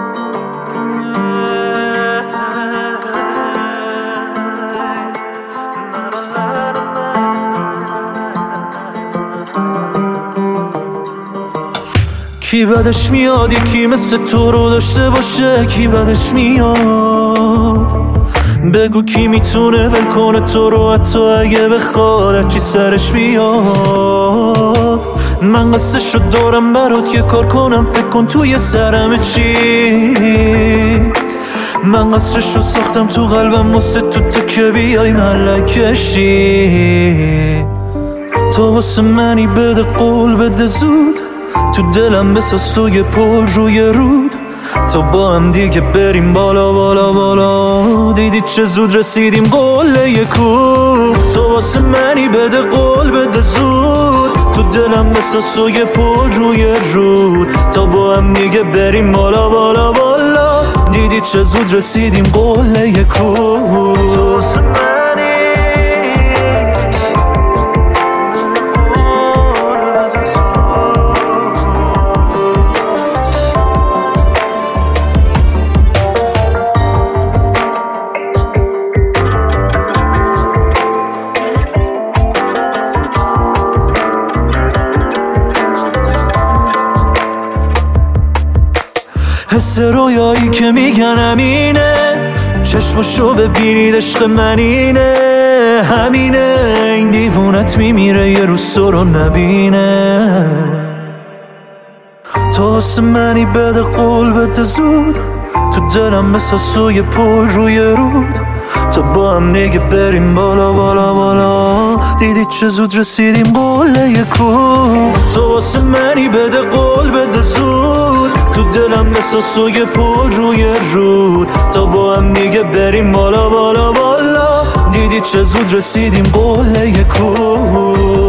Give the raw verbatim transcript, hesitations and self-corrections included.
کی بدش میاد یکی مثل تو رو داشته باشه؟ کی بدش میاد؟ بگو کی میتونه ول کنه تو رو حتی اگه بخواد چی سرش بیاد؟ من قصدشو دارم برات یه کار کنم، فکر کن توی سرم چی. من قصرشو ساختم تو قلبم واسه تو تو که بیای ملکشی. تو واسه منی بده قول بده زود، تو دلم بساز تو یه پل روی رود، تا با هم دیگه بریم بالا بالا بالا. دیدی چه زود رسیدیم قله یه کوه. تو واسه منی بده قول بده زود، تو دلم بساز تو یه پل روی رود، تا با هم دیگه بریم بالا بالا بالا. دیدی چه زود رسیدیم قله یه کوه. تو واسه حس رویایی که میگن همینه، چشمشو ببینید عشق من اینه، همینه. این دیوونت میمیره یه روز تو رو نبینه. تو واسه منی بده قول بده زود، تو دلم بساز تو یه پل روی رود، تا با هم دیگه بریم بالا بالا بالا. دیدی چه زود رسیدیم قله یه کوه. تو واسه منی بده قول بده زود، تو دلم بساز تو یه پل روی رود، تا با هم دیگه بریم بالا بالا بالا. دیدی چه زود رسیدیم قله یه کوه.